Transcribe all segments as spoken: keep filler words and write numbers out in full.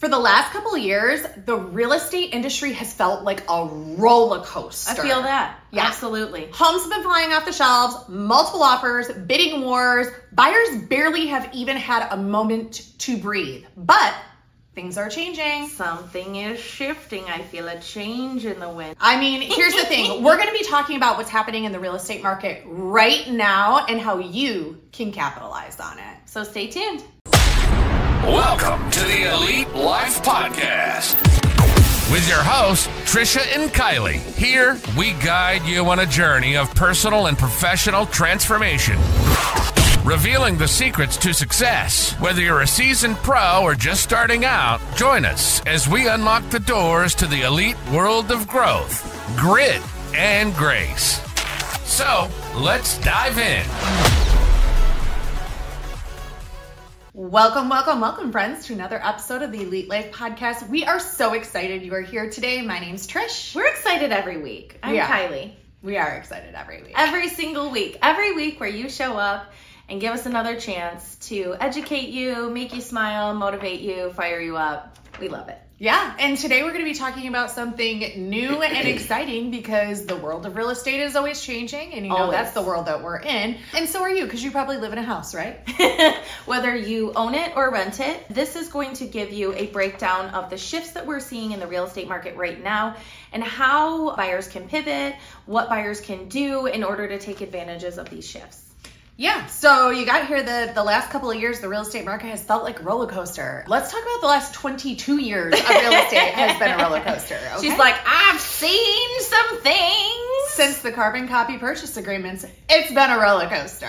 For the last couple of years, the real estate industry has felt like a roller coaster. I feel that. Yeah. Absolutely. Homes have been flying off the shelves, multiple offers, bidding wars. Buyers barely have even had a moment to breathe. But things are changing. Something is shifting. I feel a change in the wind. I mean, here's the thing. We're going to be talking about what's happening in the real estate market right now and how you can capitalize on it. So stay tuned. Welcome to the Elite Life Podcast with your hosts, Trisha and Kylie. Here, we guide you on a journey of personal and professional transformation, revealing the secrets to success. Whether you're a seasoned pro or just starting out, join us as we unlock the doors to the elite world of growth, grit, and grace. So, let's dive in. Welcome, welcome, welcome, friends, to another episode of the Elite Life Podcast. We are so excited you are here today. My name's Trish. We're excited every week. I'm Yeah. Kylie. We are excited every week. Every single week. Every week where you show up and give us another chance to educate you, make you smile, motivate you, fire you up. We love it. Yeah, and today we're going to be talking about something new and exciting because the world of real estate is always changing, and you know Always. that's the world that we're in. And so are you, because you probably live in a house, right? Whether you own it or rent it, this is going to give you a breakdown of the shifts that we're seeing in the real estate market right now and how buyers can pivot, what buyers can do in order to take advantages of these shifts. Yeah, so you got here the, the last couple of years, the real estate market has felt like a roller coaster. Let's talk about the last twenty-two years of real estate has been a roller coaster. Okay? She's like, I've seen some things. Since the carbon copy purchase agreements, it's been a roller coaster.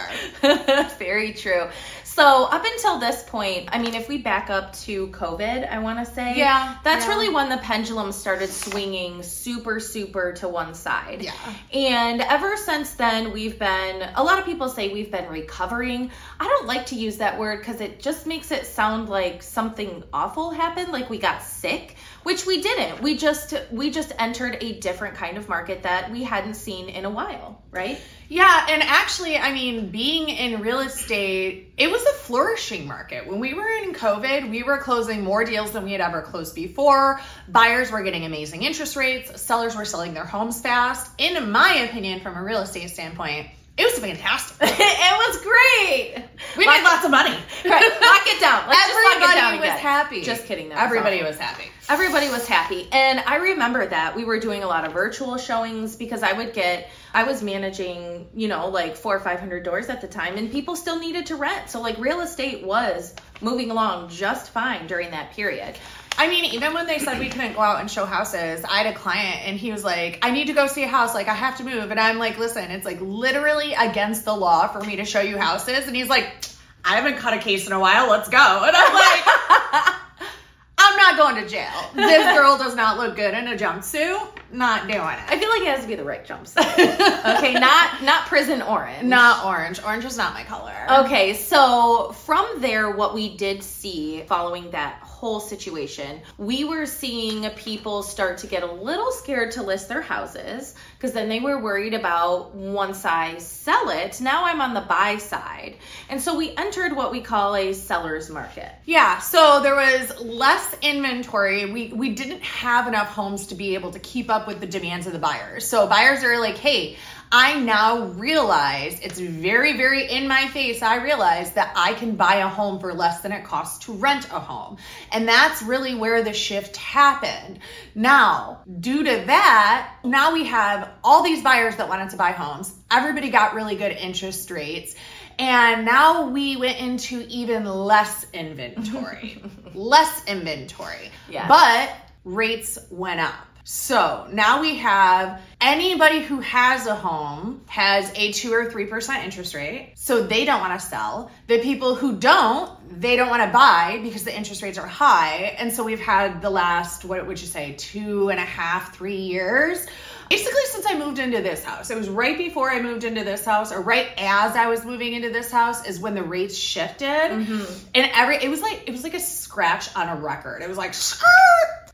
Very true. So up until this point, I mean, if we back up to COVID, I want to say, Yeah, that's yeah. really when the pendulum started swinging super, super to one side. Yeah. And ever since then, we've been, a lot of people say we've been recovering. I don't like to use that word because it just makes it sound like something awful happened, like we got sick, which we didn't. We just, we just entered a different kind of market that we hadn't seen in a while, right? Yeah, and actually, I mean, being in real estate, it was a flourishing market. When we were in COVID, we were closing more deals than we had ever closed before. Buyers were getting amazing interest rates. Sellers were selling their homes fast. In my opinion, from a real estate standpoint, it was fantastic. It was great. We made lots of money. Right, lock it down. Let's just lock it Everybody down was again. happy. Just kidding. That was Everybody awful. was happy. Everybody was happy. And I remember that we were doing a lot of virtual showings because I would get, I was managing, you know, like four or five hundred doors at the time, and people still needed to rent. So like real estate was moving along just fine during that period. I mean, even when they said we couldn't go out and show houses, I had a client and he was like, I need to go see a house. Like, I have to move. And I'm like, listen, it's like literally against the law for me to show you houses. And he's like, I haven't cut a case in a while. Let's go. And I'm like, I'm not going to jail. This girl does not look good in a jumpsuit. Not doing it. I feel like it has to be the right jumpsuit. Okay, not not prison orange. Not orange. Orange is not my color. Okay, so from there, what we did see following that whole situation, we were seeing people start to get a little scared to list their houses because then they were worried about once I sell it, now I'm on the buy side. And so we entered what we call a seller's market. Yeah, so there was less inventory. We we didn't have enough homes to be able to keep up with the demands of the buyers. So buyers are like, hey, I now realize, it's very, very in my face, I realize that I can buy a home for less than it costs to rent a home. And that's really where the shift happened. Now, due to that, now we have all these buyers that wanted to buy homes. Everybody got really good interest rates. And now we went into even less inventory. less inventory. Yeah. But rates went up. So now we have anybody who has a home has a two or three percent interest rate. So they don't want to sell. The people who don't, they don't want to buy because the interest rates are high. And so we've had the last, what would you say, two and a half, three years. Basically, since I moved into this house, it was right before I moved into this house, or right as I was moving into this house, is when the rates shifted. Mm-hmm. And every it was like it was like a scratch on a record. It was like, skirt!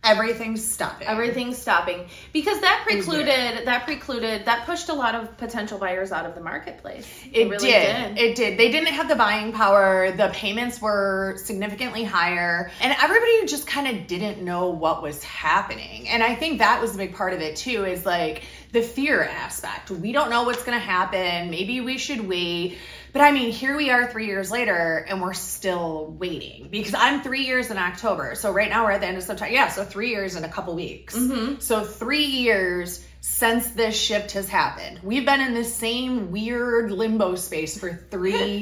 everything's stopping. Everything's stopping because that precluded that precluded that pushed a lot of potential buyers out of the marketplace. It, it really did. did. It did. They didn't have the buying power. The payments were significantly higher, and everybody just kind of didn't know what was happening. And I think that was a big part of it too, is like the fear aspect. We don't know what's going to happen. Maybe we should wait. But I mean, here we are three years later and we're still waiting, because I'm three years in October. So right now we're at the end of September. Yeah, so three years in a couple weeks. Mm-hmm. So three years since this shift has happened. We've been in this same weird limbo space for three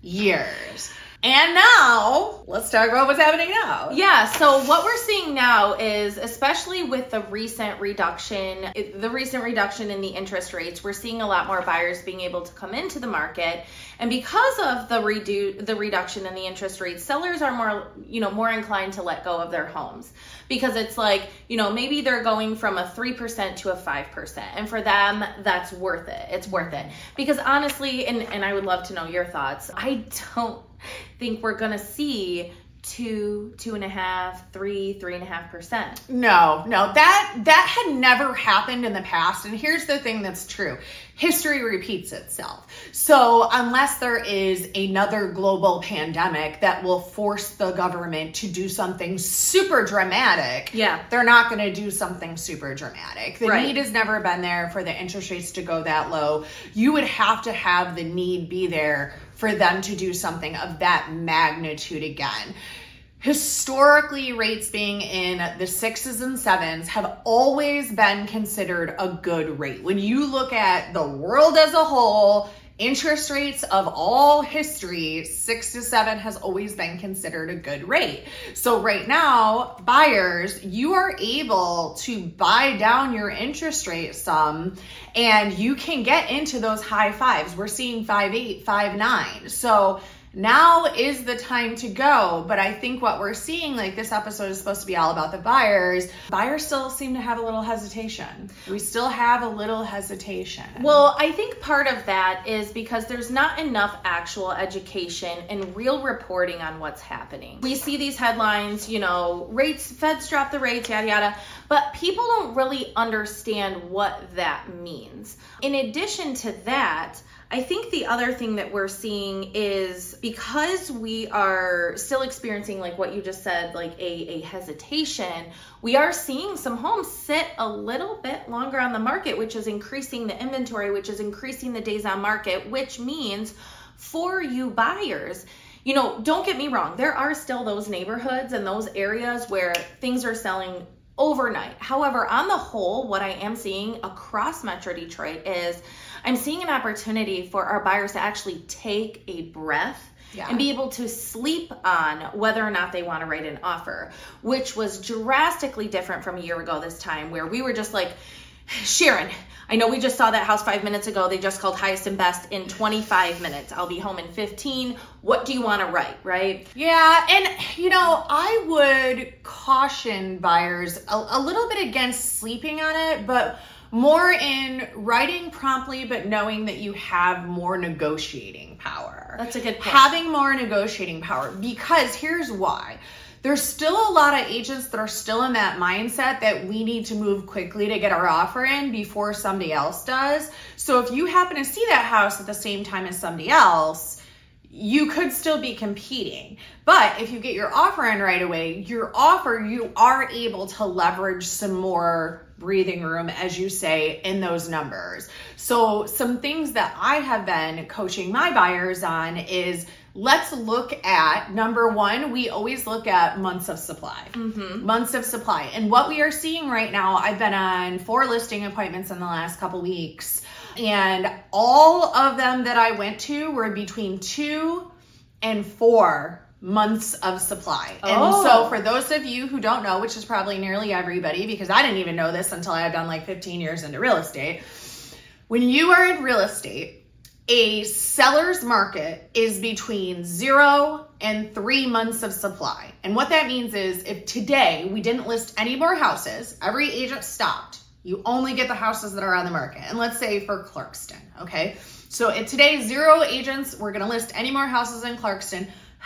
years. And now, let's talk about what's happening now. Yeah, so what we're seeing now is, especially with the recent reduction, the recent reduction in the interest rates, we're seeing a lot more buyers being able to come into the market. And because of the redu- the reduction in the interest rates, sellers are more, you know, more inclined to let go of their homes, because it's like, you know, maybe they're going from a three percent to a five percent. And for them, that's worth it. It's worth it. Because honestly, and, and I would love to know your thoughts, I don't think we're going to see two, two and a half, three, three and a half percent. No, no, that, that had never happened in the past. And here's the thing that's true. History repeats itself. So unless there is another global pandemic that will force the government to do something super dramatic, yeah, they're not going to do something super dramatic. The right. need has never been there for the interest rates to go that low. You would have to have the need be there for them to do something of that magnitude again. Historically, rates being in the sixes and sevens have always been considered a good rate. When you look at the world as a whole, interest rates of all history, six to seven has always been considered a good rate. So right now, buyers, you are able to buy down your interest rate some, and you can get into those high fives. We're seeing five eight, five nine. So now is the time to go. But I think what we're seeing, like this episode is supposed to be all about the buyers. Buyers still seem to have a little hesitation. We still have a little hesitation. Well, I think part of that is because there's not enough actual education and real reporting on what's happening. We see these headlines, you know, rates, Feds drop the rates, yada, yada, but people don't really understand what that means. In addition to that, I think the other thing that we're seeing is because we are still experiencing, like what you just said, like a, a hesitation, we are seeing some homes sit a little bit longer on the market, which is increasing the inventory, which is increasing the days on market, which means for you buyers, you know, don't get me wrong, there are still those neighborhoods and those areas where things are selling overnight. However, on the whole, what I am seeing across Metro Detroit is I'm seeing an opportunity for our buyers to actually take a breath yeah. and be able to sleep on whether or not they want to write an offer, which was drastically different from a year ago this time, where we were just like, Sharon, I know we just saw that house five minutes ago. They just called highest and best in twenty-five minutes. I'll be home in fifteen. What do you want to write, right? Yeah, and you know, I would caution buyers a, a little bit against sleeping on it, but more in writing promptly, but knowing that you have more negotiating power. That's a good point. Having more negotiating power, because here's why. There's still a lot of agents that are still in that mindset that we need to move quickly to get our offer in before somebody else does. So if you happen to see that house at the same time as somebody else, you could still be competing. But if you get your offer in right away, your offer, you are able to leverage some more breathing room, as you say, in those numbers. So some things that I have been coaching my buyers on is, let's look at, number one, we always look at months of supply. Mm-hmm. Months of supply. And what we are seeing right now, I've been on four listing appointments in the last couple weeks, and all of them that I went to were between two and four months of supply. Oh. And so for those of you who don't know, which is probably nearly everybody, because I didn't even know this until I had done like fifteen years into real estate, when you are in real estate, a seller's market is between zero and three months of supply. And what that means is, if today we didn't list any more houses, every agent stopped, you only get the houses that are on the market. And let's say for Clarkston, okay? So if today zero agents were gonna list any more houses in Clarkston,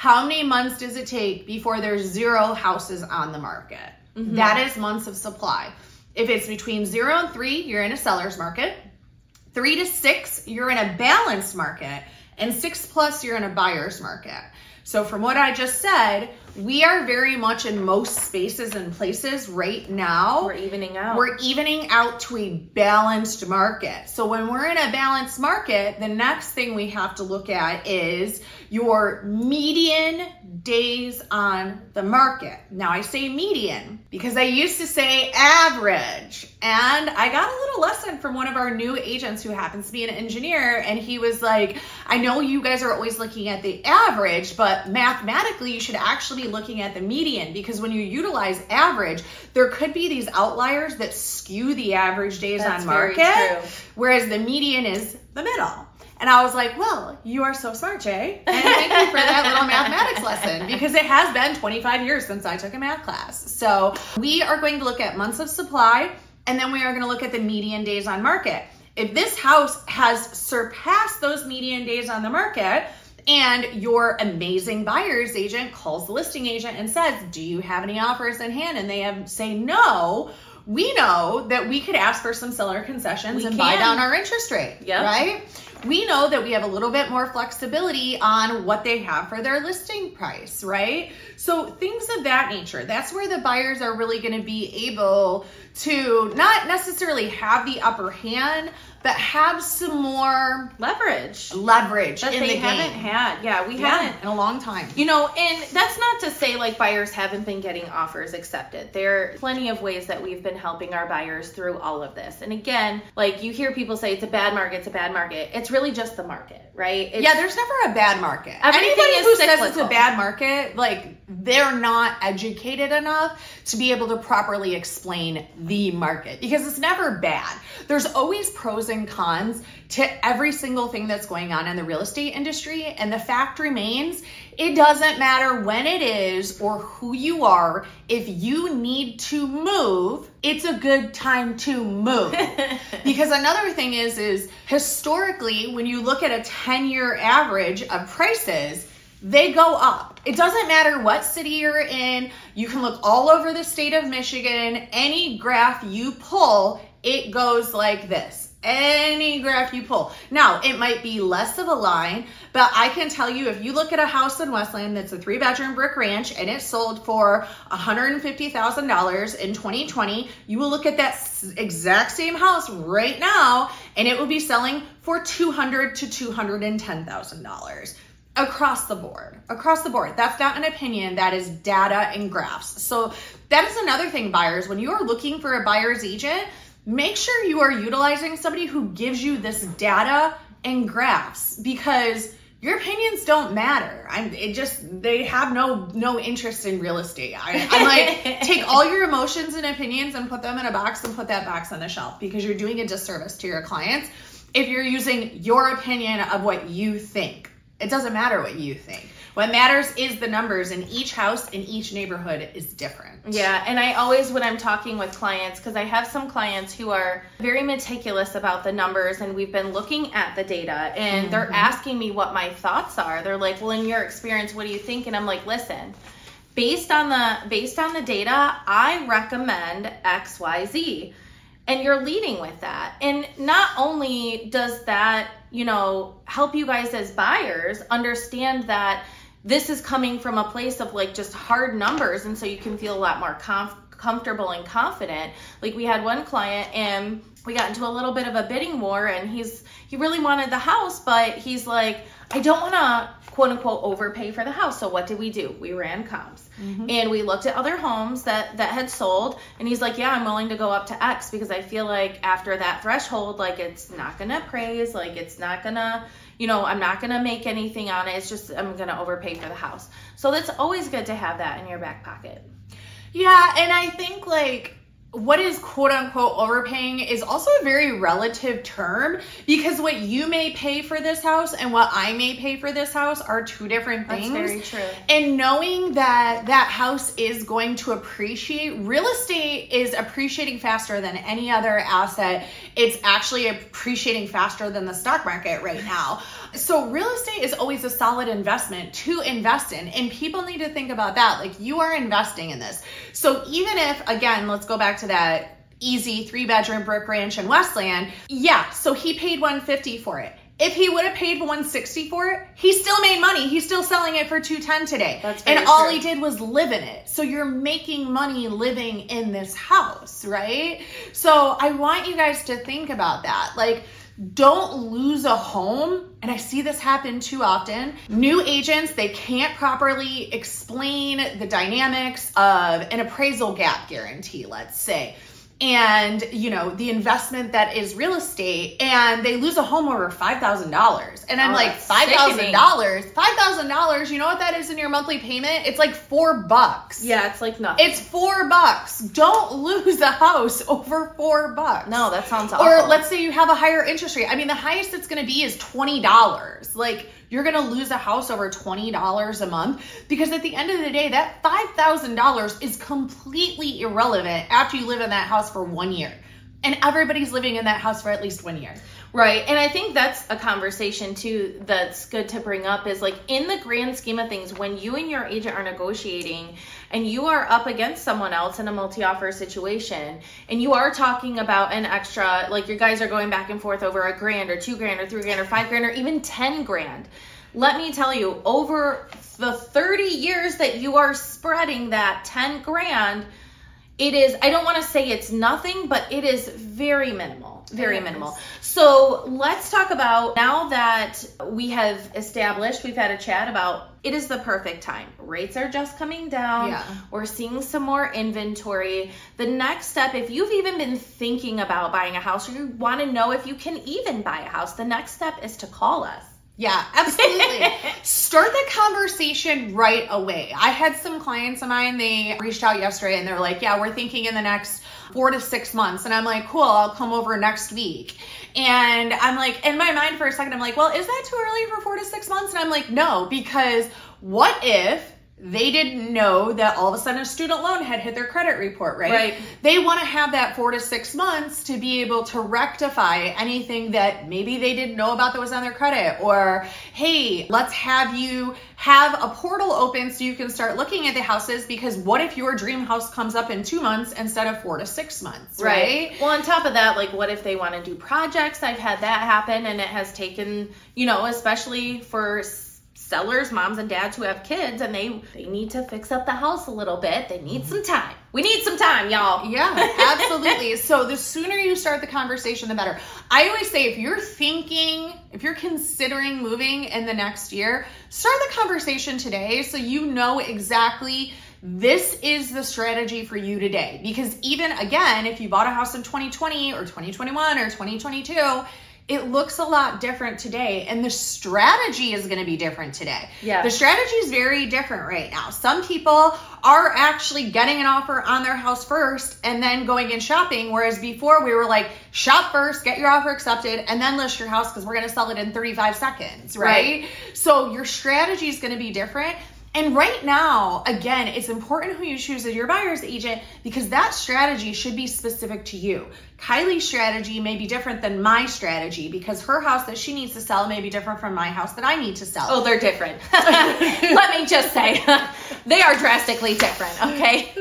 how many months does it take before there's zero houses on the market? Mm-hmm. That is months of supply. If it's between zero and three, you're in a seller's market. Three to six, you're in a balanced market. And six plus, you're in a buyer's market. So from what I just said, we are very much in most spaces and places right now. We're evening out. We're evening out to a balanced market. So when we're in a balanced market, the next thing we have to look at is your median days on the market. Now I say median because I used to say average. And I got a little lesson from one of our new agents who happens to be an engineer. And he was like, I know you guys are always looking at the average, but mathematically you should actually be looking at the median, because when you utilize average, there could be these outliers that skew the average days That's on market, whereas the median is the middle. And I was like, well, you are so smart, Jay. And thank you for that little mathematics lesson, because it has been twenty-five years since I took a math class. So we are going to look at months of supply, and then we are going to look at the median days on market. If this house has surpassed those median days on the market, and your amazing buyer's agent calls the listing agent and says, do you have any offers in hand? And they have, say no, we know that we could ask for some seller concessions we and can. buy down our interest rate, yep. right? We know that we have a little bit more flexibility on what they have for their listing price, right? So things of that nature, that's where the buyers are really going to be able to not necessarily have the upper hand, but have some more leverage. Leverage that in they the haven't game. had. Yeah, we Yeah, haven't in a long time. You know, and that's not to say like buyers haven't been getting offers accepted. There are plenty of ways that we've been helping our buyers through all of this. And again, like you hear people say it's a bad market, it's a bad market. It's really just the market, right? It's, yeah, there's never a bad market. Everything Anybody is who cyclical. says it's a bad market, like they're not educated enough to be able to properly explain the market, because it's never bad. There's always pros and cons to every single thing that's going on in the real estate industry. And the fact remains, it doesn't matter when it is or who you are. If you need to move, it's a good time to move. Because another thing is, is historically, when you look at a ten-year average of prices, they go up. It doesn't matter what city you're in. You can look all over the state of Michigan. Any graph you pull, it goes like this. Any graph you pull. Now, it might be less of a line, but I can tell you, if you look at a house in Westland that's a three bedroom brick ranch and it sold for one hundred fifty thousand dollars in twenty twenty, you will look at that exact same house right now and it will be selling for two hundred thousand to two hundred ten thousand dollars. Across the board, across the board. That's not an opinion, that is data and graphs. So that is another thing, buyers, when you are looking for a buyer's agent, make sure you are utilizing somebody who gives you this data and graphs, because your opinions don't matter. I'm it just, they have no, no interest in real estate. I, I'm like, take all your emotions and opinions and put them in a box and put that box on the shelf, because you're doing a disservice to your clients if you're using your opinion of what you think. It doesn't matter what you think. What matters is the numbers, and each house in each neighborhood is different. Yeah, and I always, when I'm talking with clients, because I have some clients who are very meticulous about the numbers, and we've been looking at the data, and mm-hmm. they're asking me what my thoughts are. They're like, well, in your experience, what do you think? And I'm like, listen, based on the based on the data, I recommend X, Y, Z. And you're leading with that. And not only does that, you know, help you guys as buyers understand that this is coming from a place of like just hard numbers, and so you can feel a lot more comf- comfortable and confident. Like we had one client and we got into a little bit of a bidding war, and he's he really wanted the house, but he's like, I don't want to quote unquote overpay for the house. So what did we do? We ran comps. Mm-hmm. And we looked at other homes that that had sold, and he's like, yeah, I'm willing to go up to X, because I feel like after that threshold, like it's not gonna appraise, like it's not gonna, you know, I'm not gonna make anything on it. It's just I'm gonna overpay for the house. So that's always good to have that in your back pocket. Yeah, and I think like what is quote unquote overpaying is also a very relative term, because what you may pay for this house and what I may pay for this house are two different things. That's very true. And knowing that that house is going to appreciate, real estate is appreciating faster than any other asset. It's actually appreciating faster than the stock market right now. So real estate is always a solid investment to invest in, and people need to think about that. Like, you are investing in this. So even if, again, let's go back to that easy three bedroom brick ranch in Westland. Yeah. So he paid one hundred fifty for it. If he would have paid one hundred sixty for it, he still made money. He's still selling it for two hundred ten today. That's very and all true. he did was live in it. So you're making money living in this house, right? So I want you guys to think about that. Like, don't lose a home. And I see this happen too often. New agents, they can't properly explain the dynamics of an appraisal gap guarantee, let's say, and, you know, the investment that is real estate, and they lose a home over five thousand dollars. And I'm Oh, like, that's five thousand dollars? sickening. five thousand dollars, you know what that is in your monthly payment? It's like four bucks. Yeah, it's like nothing. It's four bucks. Don't lose a house over four bucks. No, that sounds awful. Or let's say you have a higher interest rate. I mean, the highest it's going to be is twenty dollars. Like, you're going to lose a house over twenty dollars a month, because at the end of the day, that five thousand dollars is completely irrelevant after you live in that house for one year. And everybody's living in that house for at least one year. Right. And I think that's a conversation too that's good to bring up, is like, in the grand scheme of things, when you and your agent are negotiating and you are up against someone else in a multi-offer situation, and you are talking about an extra, like you guys are going back and forth over a grand or two grand or three grand or five grand or even ten grand. Let me tell you, over the thirty years that you are spreading that ten grand, it is, I don't want to say it's nothing, but it is very minimal, very It minimal. is. So let's talk about, now that we have established, we've had a chat about, it is the perfect time. Rates are just coming down. Yeah. We're seeing some more inventory. The next step, if you've even been thinking about buying a house, or you want to know if you can even buy a house, the next step is to call us. Yeah, absolutely. Start the conversation right away. I had some clients of mine, they reached out yesterday and they're like, yeah, we're thinking in the next four to six months. And I'm like, cool, I'll come over next week. And I'm like, in my mind for a second, I'm like, well, is that too early for four to six months? And I'm like, no, because what if they didn't know that all of a sudden a student loan had hit their credit report, right? Right. They want to have that four to six months to be able to rectify anything that maybe they didn't know about that was on their credit. Or, hey, let's have you have a portal open so you can start looking at the houses, because what if your dream house comes up in two months instead of four to six months, right? Well, on top of that, like, what if they want to do projects? I've had that happen, and it has taken, you know, especially for sellers, moms and dads who have kids, and they they need to fix up the house a little bit. They need some time. We need some time, y'all. Yeah, absolutely. So the sooner you start the conversation, the better. I always say, if you're thinking, if you're considering moving in the next year, start the conversation today so you know exactly this is the strategy for you today. Because even, again, if you bought a house in twenty twenty or twenty twenty-one or twenty twenty-two, it looks a lot different today, and the strategy is going to be different today. Yeah. The strategy is very different right now. Some people are actually getting an offer on their house first and then going and shopping, whereas before we were like, shop first, get your offer accepted, and then list your house because we're going to sell it in thirty-five seconds, right? Right. So your strategy is going to be different. And right now, again, it's important who you choose as your buyer's agent, because that strategy should be specific to you. Kylie's strategy may be different than my strategy, because her house that she needs to sell may be different from my house that I need to sell. Oh, they're different. Let me just say, they are drastically different, okay?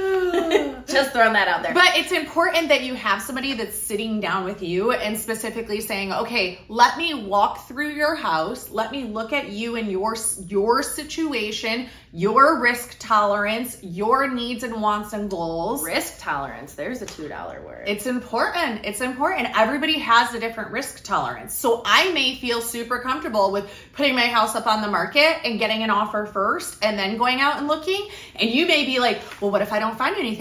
Just throwing that out there. But it's important that you have somebody that's sitting down with you and specifically saying, okay, let me walk through your house. Let me look at you and your, your situation, your risk tolerance, your needs and wants and goals. Risk tolerance, there's a two dollar word. It's important. It's important. Everybody has a different risk tolerance. So I may feel super comfortable with putting my house up on the market and getting an offer first and then going out and looking. And you may be like, well, what if I don't find anything? Well, what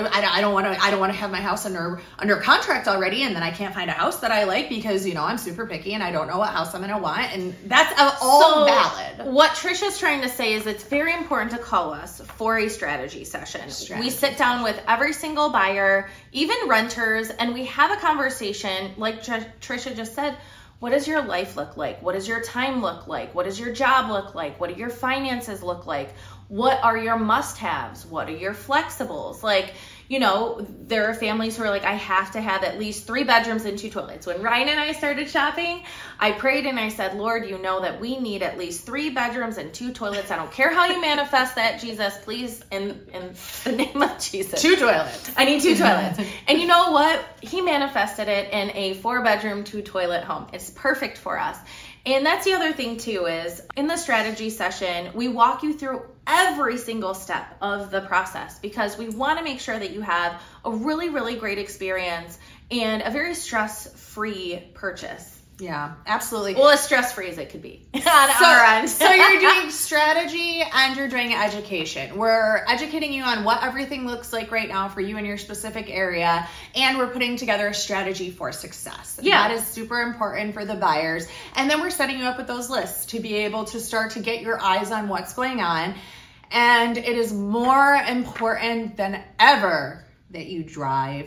I, I don't want to, I don't want to have my house under, under contract already. And then I can't find a house that I like because, you know, I'm super picky and I don't know what house I'm going to want. And that's all so valid. What Trisha's trying to say is it's very important to call us for a strategy session. Strategy. We sit down with every single buyer, even renters, and we have a conversation. Like Tr- Trisha just said, what does your life look like? What does your time look like? What does your job look like? What do your finances look like? What are your must-haves? What are your flexibles? Like, you know, there are families who are like, I have to have at least three bedrooms and two toilets. When Ryan and I started shopping, I prayed and I said, Lord, you know that we need at least three bedrooms and two toilets. I don't care how you manifest that, Jesus, please, in, in the name of Jesus. Two toilets. I need two toilets. And you know what? He manifested it in a four-bedroom, two-toilet home. It's perfect for us. And that's the other thing too, is in the strategy session, we walk you through every single step of the process because we want to make sure that you have a really, really great experience and a very stress-free purchase. Yeah, absolutely. Well, as stress-free as it could be on so, our end. So you're doing strategy and you're doing education. We're educating you on what everything looks like right now for you in your specific area, and we're putting together a strategy for success. Yeah. That is super important for the buyers. And then we're setting you up with those lists to be able to start to get your eyes on what's going on. And it is more important than ever that you drive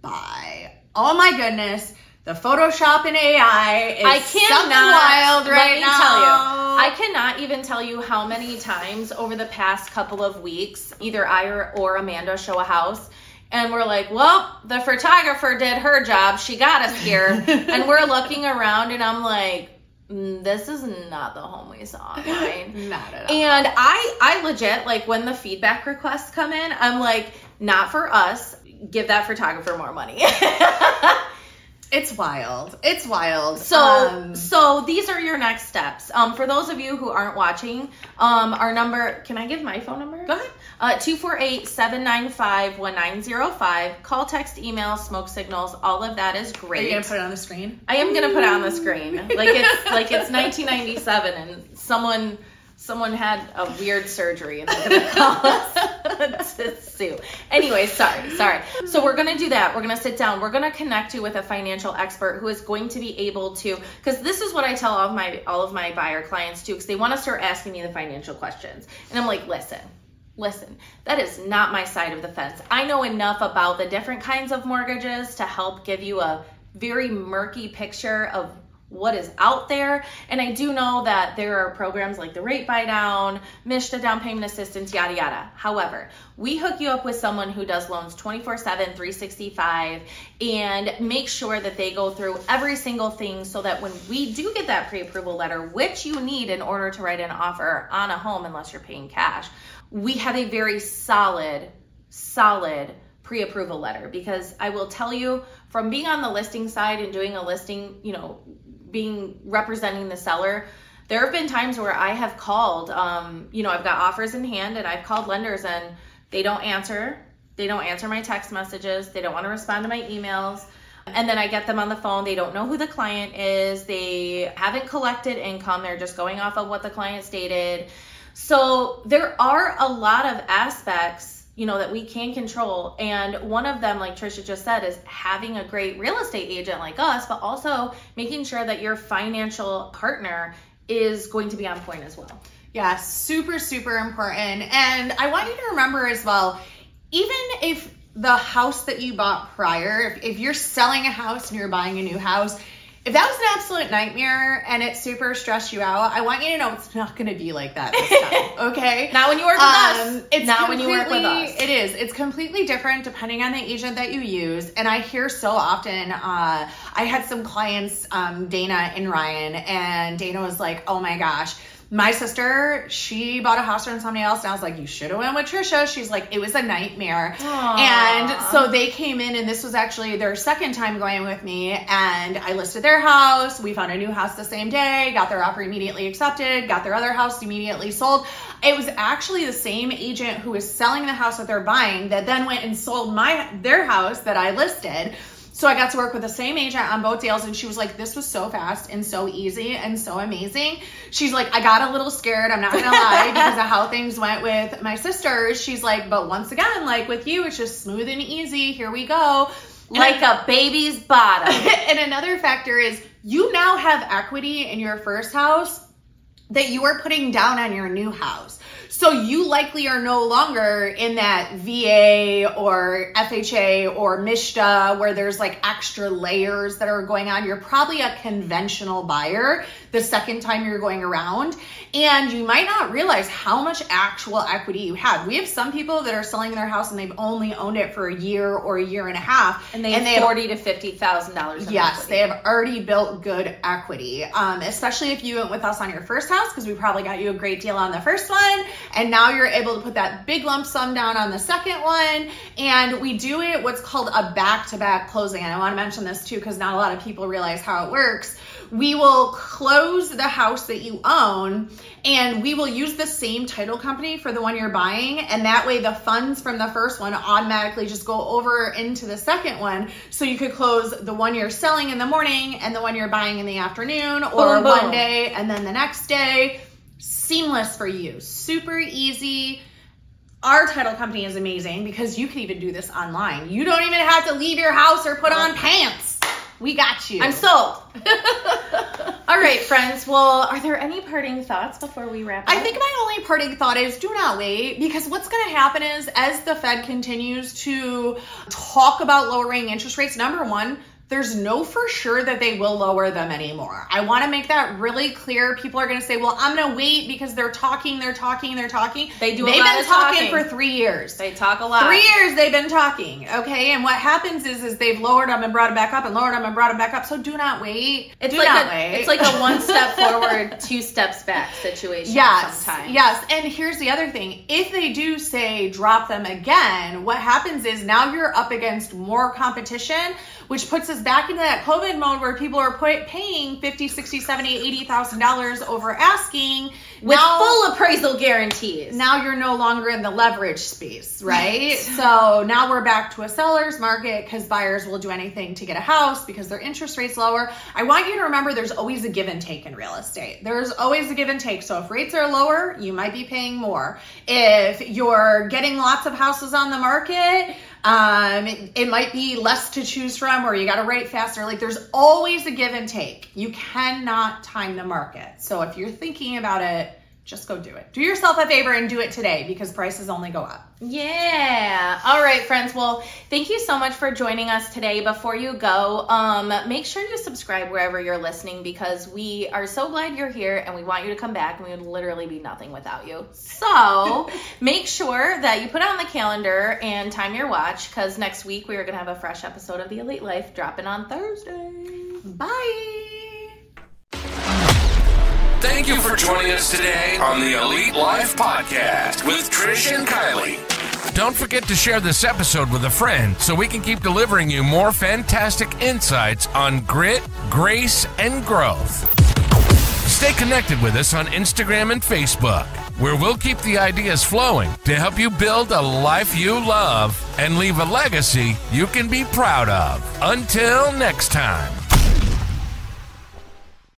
by. Oh my goodness. The Photoshop and A I is I cannot, something wild right let me now. Tell you, I cannot even tell you how many times over the past couple of weeks, either I or, or Amanda show a house, and we're like, well, the photographer did her job. She got us here. And we're looking around, and I'm like, mm, this is not the home we saw online. Not at all. And I, I legit, like, when the feedback requests come in, I'm like, not for us. Give that photographer more money. It's wild. It's wild. So, um, so these are your next steps. Um, for those of you who aren't watching, um, our number, can I give my phone number? Go ahead. Uh, two four eight, seven nine five, one nine zero five. Call, text, email, smoke signals. All of that is great. Are you going to put it on the screen? I am going to put it on the screen. Like it's, like it's nineteen ninety-seven and someone, someone had a weird surgery and they're going to call us to sue. Anyway, sorry, sorry. So we're going to do that. We're going to sit down. We're going to connect you with a financial expert who is going to be able to, because this is what I tell all of my, all of my buyer clients too, because they want to start asking me the financial questions. And I'm like, listen, listen, that is not my side of the fence. I know enough about the different kinds of mortgages to help give you a very murky picture of what is out there. And I do know that there are programs like the Rate Buy Down, Mishta Down Payment Assistance, yada, yada. However, we hook you up with someone who does loans twenty-four seven, three sixty-five, and make sure that they go through every single thing so that when we do get that pre-approval letter, which you need in order to write an offer on a home unless you're paying cash, we have a very solid, solid pre-approval letter. Because I will tell you, from being on the listing side and doing a listing, you know, being representing the seller, there have been times where I have called, um, you know, I've got offers in hand and I've called lenders and they don't answer. They don't answer my text messages. They don't want to respond to my emails. And then I get them on the phone. They don't know who the client is. They haven't collected income. They're just going off of what the client stated. So there are a lot of aspects, you know, that we can control. And one of them, like Trisha just said, is having a great real estate agent like us, but also making sure that your financial partner is going to be on point as well. Yeah, super, super important. And I want you to remember as well, even if the house that you bought prior, if, if you're selling a house and you're buying a new house, if that was an absolute nightmare and it super stressed you out, I want you to know it's not going to be like that this time, okay? Not when you work with um, us. It's not when you work with us. It is. It's completely different depending on the agent that you use. And I hear so often, uh, I had some clients, um, Dana and Ryan, and Dana was like, oh my gosh, my sister, she bought a house from somebody else, and I was like, you should have went with Trisha. She's like, it was a nightmare. Aww. And so they came in, and this was actually their second time going with me, and I listed their house. We found a new house the same day, got their offer immediately accepted, got their other house immediately sold. It was actually the same agent who was selling the house that they're buying that then went and sold my their house that I listed. So I got to work with the same agent on both deals, and she was like, this was so fast and so easy and so amazing. She's like, I got a little scared, I'm not gonna lie, because of how things went with my sisters. She's like, but once again, like with you, it's just smooth and easy. Here we go. Like a baby's bottom. And another factor is you now have equity in your first house that you are putting down on your new house. So you likely are no longer in that V A or F H A or M S H D A where there's like extra layers that are going on. You're probably a conventional buyer the second time you're going around, and you might not realize how much actual equity you have. We have some people that are selling their house and they've only owned it for a year or a year and a half, and they have and they forty to fifty thousand dollars. Yes, equity. They have already built good equity. Um, especially if you went with us on your first house, because we probably got you a great deal on the first one, and now you're able to put that big lump sum down on the second one. And we do it what's called a back-to-back closing. And I want to mention this too, because not a lot of people realize how it works. We will close the house that you own, and we will use the same title company for the one you're buying, and that way the funds from the first one automatically just go over into the second one, so you could close the one you're selling in the morning and the one you're buying in the afternoon, or boom, boom. one day and then the next day. Seamless for you, super easy. Our title company is amazing because you can even do this online. You don't even have to leave your house or put on pants. We got you. I'm sold. All right, friends. Well, are there any parting thoughts before we wrap up? I think my only parting thought is do not wait, because what's going to happen is as the Fed continues to talk about lowering interest rates, number one, there's no for sure that they will lower them anymore. I want to make that really clear. People are going to say, well, I'm going to wait because they're talking, they're talking, they're talking. They do a They've lot been of talking talking for three years. They talk a lot. Three years they've been talking, okay? And what happens is is they've lowered them and brought them back up and lowered them and brought them back up. So do not wait. It's do like not a, wait. It's like a one step forward, two steps back situation yes, sometimes. Yes, and here's the other thing. If they do say drop them again, what happens is now you're up against more competition, which puts us back into that COVID mode where people are pay- paying fifty, sixty, seventy, eighty thousand dollars over asking with now, full appraisal guarantees. Now you're no longer in the leverage space, right? So now we're back to a seller's market because buyers will do anything to get a house because their interest rate's lower. I want you to remember there's always a give and take in real estate. There's always a give and take. So if rates are lower, you might be paying more. If you're getting lots of houses on the market, Um, it, it might be less to choose from, or you got to rate faster. Like there's always a give and take. You cannot time the market. So if you're thinking about it, just go do it. Do yourself a favor and do it today because prices only go up. Yeah. All right, friends. Well, thank you so much for joining us today. Before you go, um, make sure you subscribe wherever you're listening because we are so glad you're here and we want you to come back, and we would literally be nothing without you. So make sure that you put it on the calendar and time your watch because next week we are going to have a fresh episode of The Elite Life dropping on Thursday. Bye. Thank you for joining us today on the Elite Life Podcast with Trish and Kylie. Don't forget to share this episode with a friend so we can keep delivering you more fantastic insights on grit, grace, and growth. Stay connected with us on Instagram and Facebook, where we'll keep the ideas flowing to help you build a life you love and leave a legacy you can be proud of. Until next time.